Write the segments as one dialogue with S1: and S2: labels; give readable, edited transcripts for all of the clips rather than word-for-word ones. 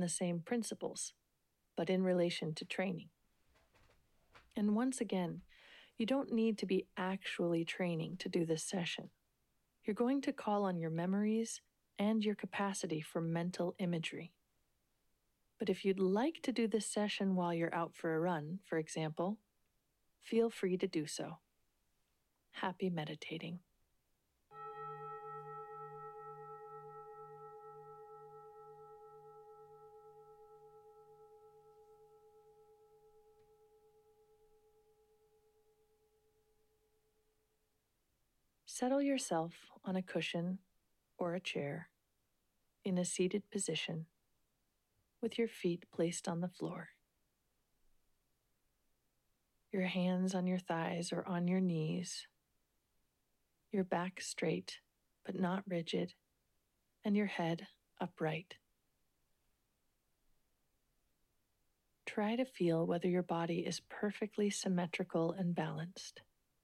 S1: the same principles, but in relation to training. And once again, you don't need to be actually training to do this session. You're going to call on your memories and your capacity for mental imagery. But if you'd like to do this session while you're out for a run, for example, feel free to do so. Happy meditating. Settle yourself on a cushion or a chair in a seated position with your feet placed on the floor. Your hands on your thighs or on your knees, your back straight but not rigid, and your head upright. Try to feel whether your body is perfectly symmetrical and balanced.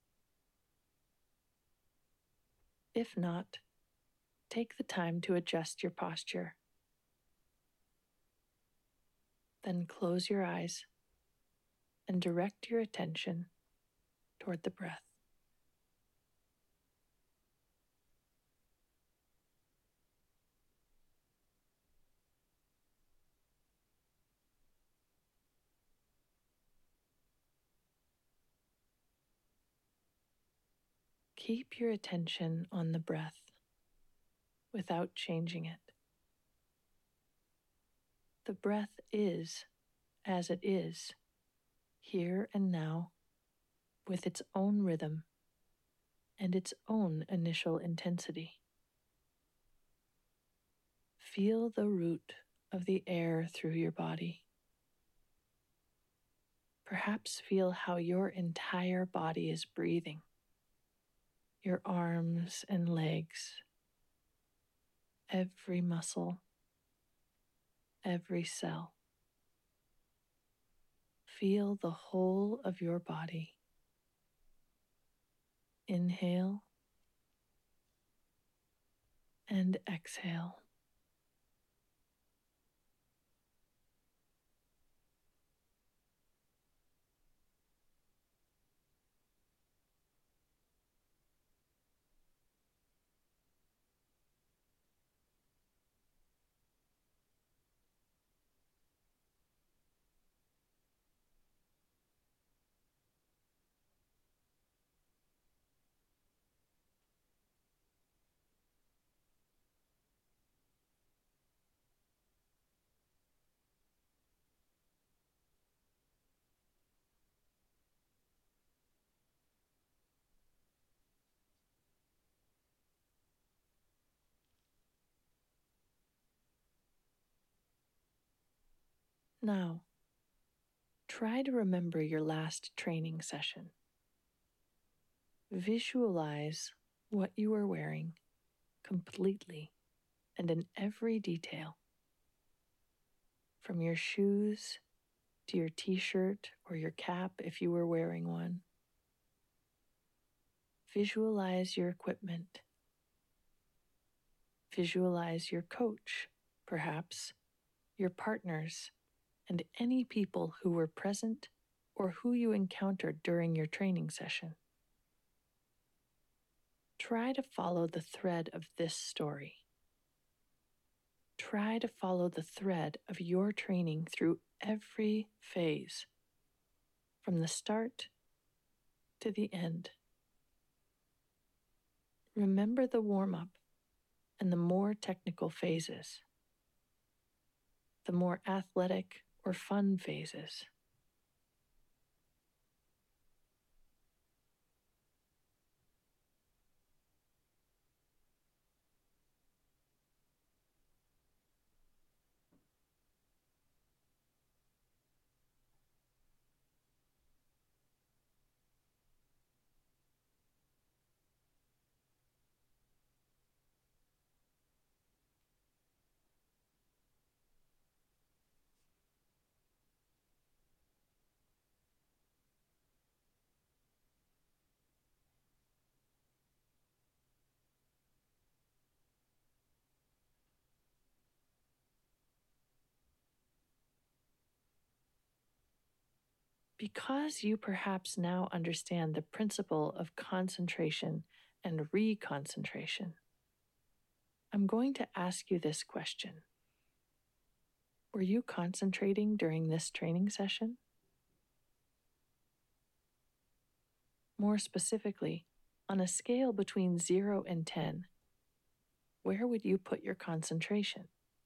S1: If not, take the time to adjust your posture. Then close your eyes and direct your attention toward the breath. Keep your attention on the breath without changing it. The breath is as it is, here and now, with its own rhythm and its own initial intensity. Feel the route of the air through your body. Perhaps feel how your entire body is breathing. Your arms and legs, every muscle, every cell. Feel the whole of your body. Inhale and exhale. Now, try to remember your last training session. Visualize what you were wearing completely and in every detail. From your shoes to your t-shirt or your cap if you were wearing one. Visualize your equipment. Visualize your coach, perhaps, your partners, and any people who were present or who you encountered during your training session. Try to follow the thread of this story. Try to follow the thread of your training through every phase, from the start to the end. Remember the warm-up and the more technical phases, the more athletic or fun phases. Because you perhaps now understand the principle of concentration and reconcentration, I'm going to ask you this question. Were you concentrating during this training session? More specifically, on a scale between 0 and 10, where would you put your concentration?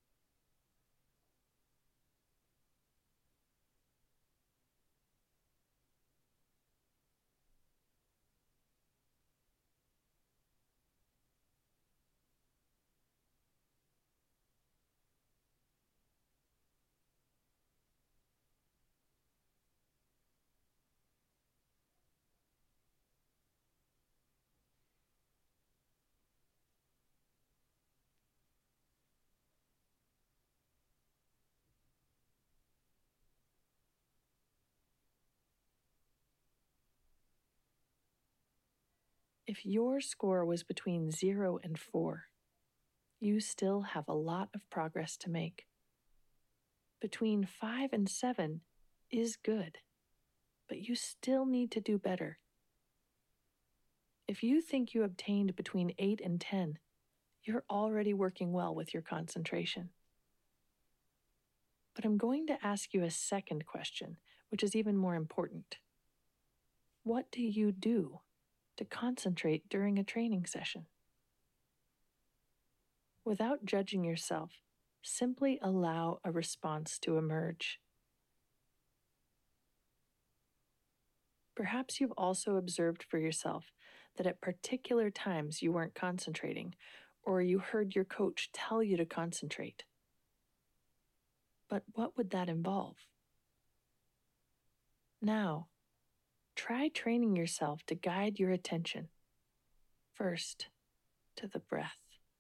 S1: If your score was between 0 and 4, you still have a lot of progress to make. Between 5 and 7 is good, but you still need to do better. If you think you obtained between 8 and 10, you're already working well with your concentration. But I'm going to ask you a second question, which is even more important. What do you do to concentrate during a training session? Without judging yourself, simply allow a response to emerge. Perhaps you've also observed for yourself that at particular times you weren't concentrating, or you heard your coach tell you to concentrate. But what would that involve? Now, try training yourself to guide your attention, first, to the breath.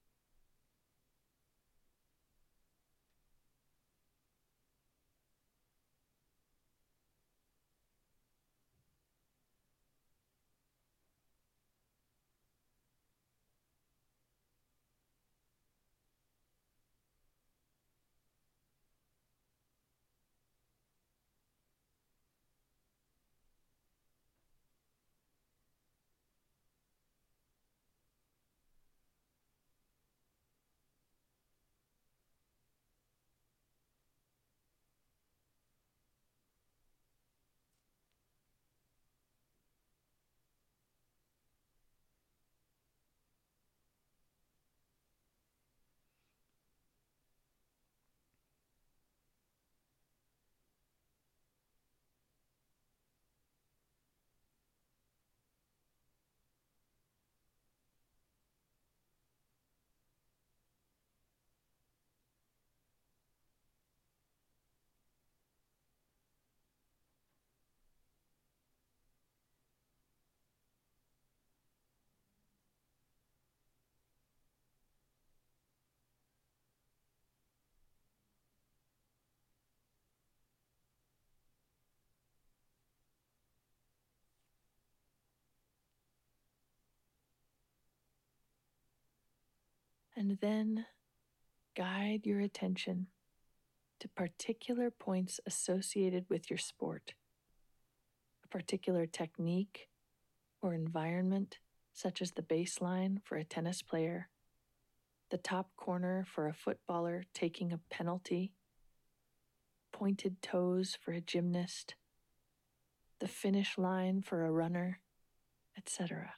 S1: And then guide your attention to particular points associated with your sport, a particular technique or environment, such as the baseline for a tennis player, the top corner for a footballer taking a penalty, pointed toes for a gymnast, the finish line for a runner, etc.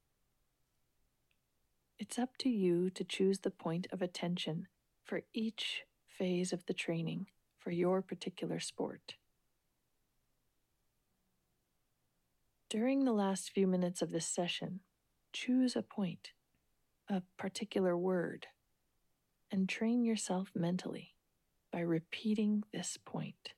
S1: It's up to you to choose the point of attention for each phase of the training for your particular sport. During the last few minutes of this session, choose a point, a particular word, and train yourself mentally by repeating this point.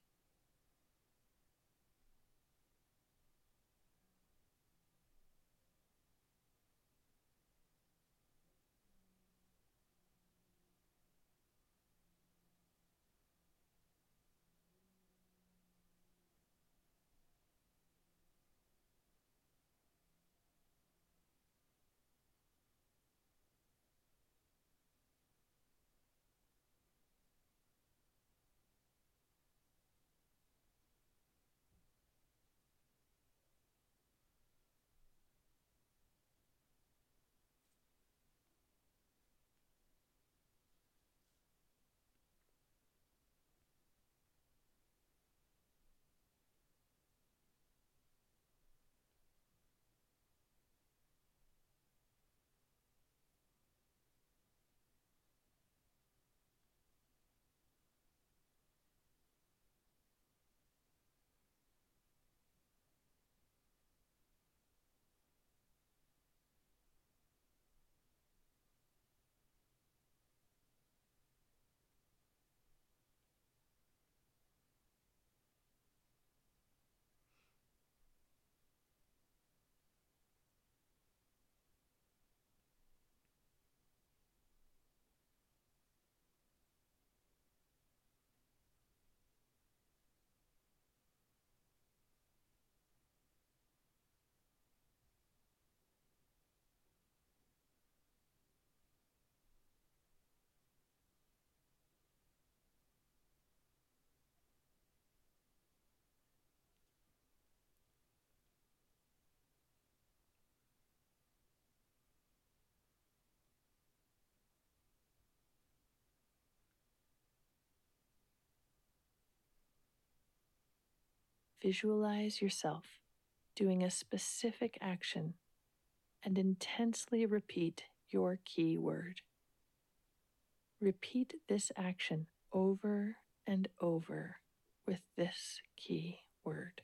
S1: visualize yourself doing a specific action and intensely repeat your key word. Repeat this action over and over with this key word.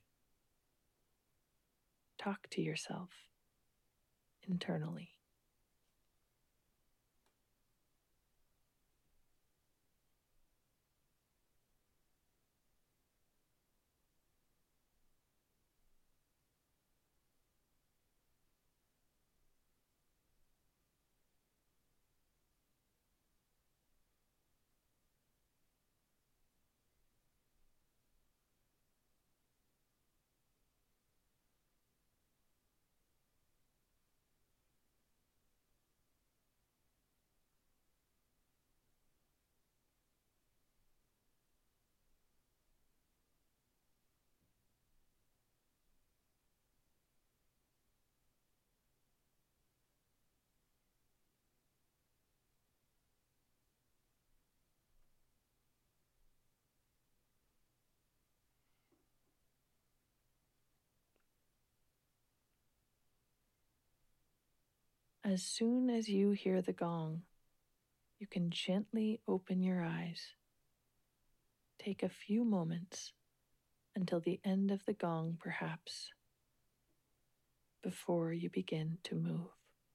S1: Talk to yourself internally. As soon as you hear the gong, you can gently open your eyes. Take a few moments until the end of the gong, perhaps, before you begin to move.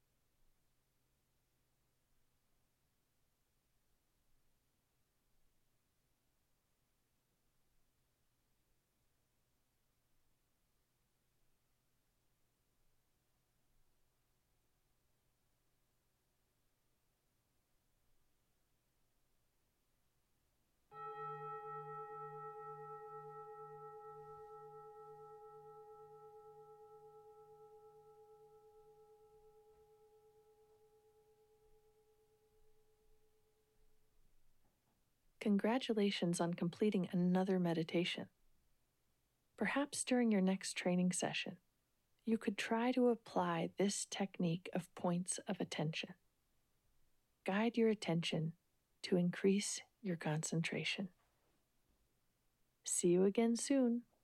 S1: Congratulations on completing another meditation. Perhaps during your next training session, you could try to apply this technique of points of attention. Guide your attention to increase your concentration. See you again soon.